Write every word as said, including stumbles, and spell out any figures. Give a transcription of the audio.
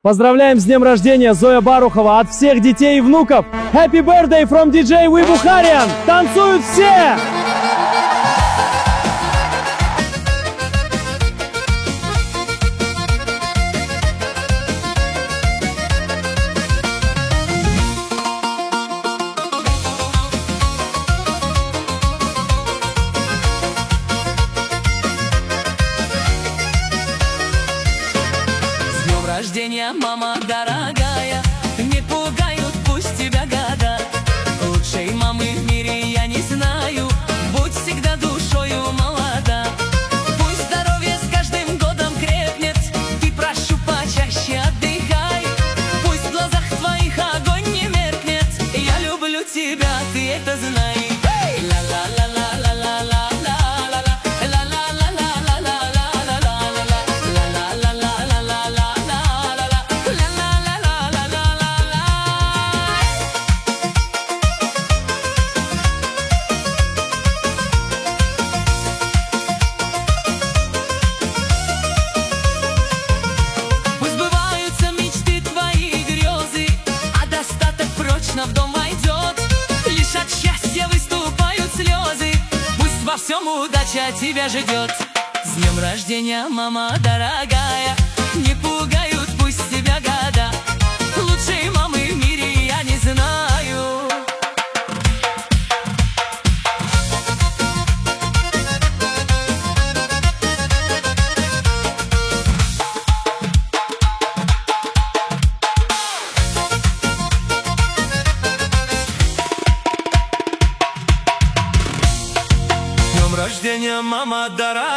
Поздравляем с днем рождения, Зоя Барухова, от всех детей и внуков. Happy birthday from ди джей Вибухариан! Танцуют все! Рождения, мама дорогая, не пугают пусть тебя года. Лучшей мамы в мире я не знаю, будь всегда душою молода. Пусть здоровье с каждым годом крепнет, и прошу почаще отдыхай. Пусть в глазах твоих огонь не меркнет, я люблю тебя, ты это знай. В дом войдет, лишь от счастья выступают слезы. Пусть во всем удача тебя ждет. С днем рождения, мама дорогая, не пугают пусть тебя года. Лучшей мамы в мире я не знаю. Рождения, мама дорогая.